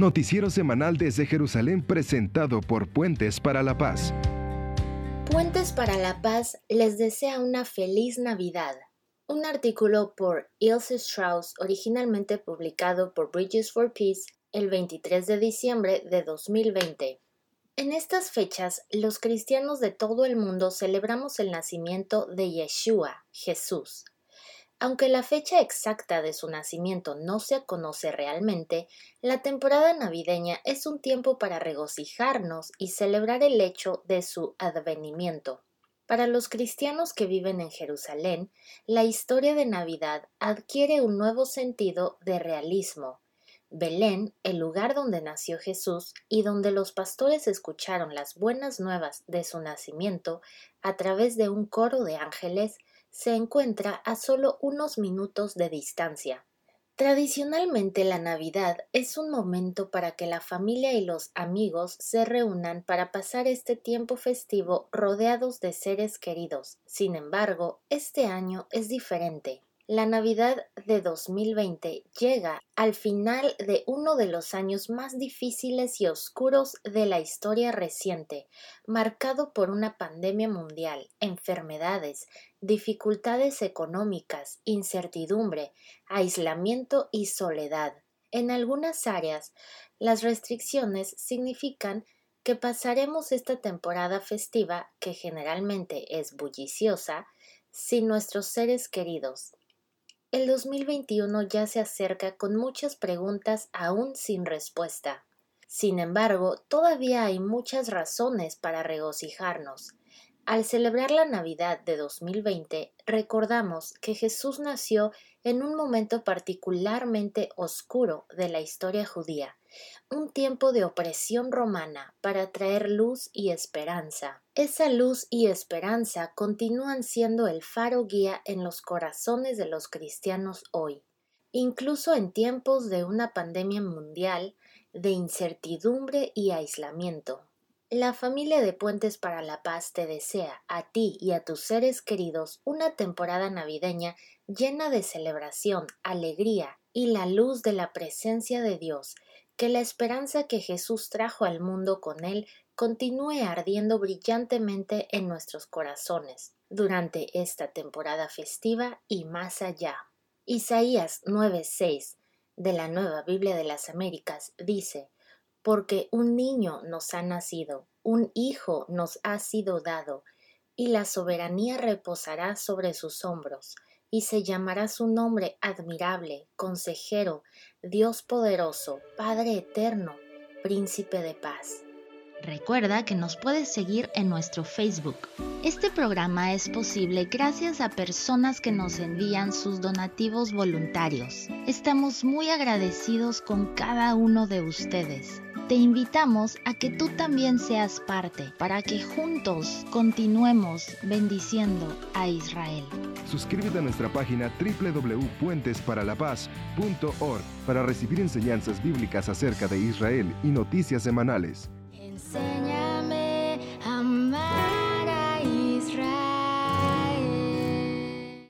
Noticiero semanal desde Jerusalén presentado por Puentes para la Paz. Puentes para la Paz les desea una feliz Navidad. Un artículo por Ilse Strauss, originalmente publicado por Bridges for Peace el 23 de diciembre de 2020. En estas fechas, los cristianos de todo el mundo celebramos el nacimiento de Yeshua, Jesús. Aunque la fecha exacta de su nacimiento no se conoce realmente, la temporada navideña es un tiempo para regocijarnos y celebrar el hecho de su advenimiento. Para los cristianos que viven en Jerusalén, la historia de Navidad adquiere un nuevo sentido de realismo. Belén, el lugar donde nació Jesús y donde los pastores escucharon las buenas nuevas de su nacimiento a través de un coro de ángeles, se encuentra a solo unos minutos de distancia. Tradicionalmente la Navidad es un momento para que la familia y los amigos se reúnan para pasar este tiempo festivo rodeados de seres queridos. Sin embargo, este año es diferente. La Navidad de 2020 llega al final de uno de los años más difíciles y oscuros de la historia reciente, marcado por una pandemia mundial, enfermedades, dificultades económicas, incertidumbre, aislamiento y soledad. En algunas áreas, las restricciones significan que pasaremos esta temporada festiva, que generalmente es bulliciosa, sin nuestros seres queridos. El 2021 ya se acerca con muchas preguntas aún sin respuesta. Sin embargo, todavía hay muchas razones para regocijarnos. Al celebrar la Navidad de 2020, recordamos que Jesús nació en un momento particularmente oscuro de la historia judía, un tiempo de opresión romana para traer luz y esperanza. Esa luz y esperanza continúan siendo el faro guía en los corazones de los cristianos hoy. Incluso en tiempos de una pandemia mundial, de incertidumbre y aislamiento. La familia de Puentes para la Paz te desea, a ti y a tus seres queridos, una temporada navideña llena de celebración, alegría y la luz de la presencia de Dios. Que la esperanza que Jesús trajo al mundo con él continúe ardiendo brillantemente en nuestros corazones durante esta temporada festiva y más allá. Isaías 9:6 de la Nueva Biblia de las Américas dice: porque un niño nos ha nacido, un hijo nos ha sido dado, y la soberanía reposará sobre sus hombros, y se llamará su nombre admirable, consejero, Dios poderoso, Padre eterno, Príncipe de paz. Recuerda que nos puedes seguir en nuestro Facebook. Este programa es posible gracias a personas que nos envían sus donativos voluntarios. Estamos muy agradecidos con cada uno de ustedes. Te invitamos a que tú también seas parte para que juntos continuemos bendiciendo a Israel. Suscríbete a nuestra página www.puentesparalapaz.org para recibir enseñanzas bíblicas acerca de Israel y noticias semanales.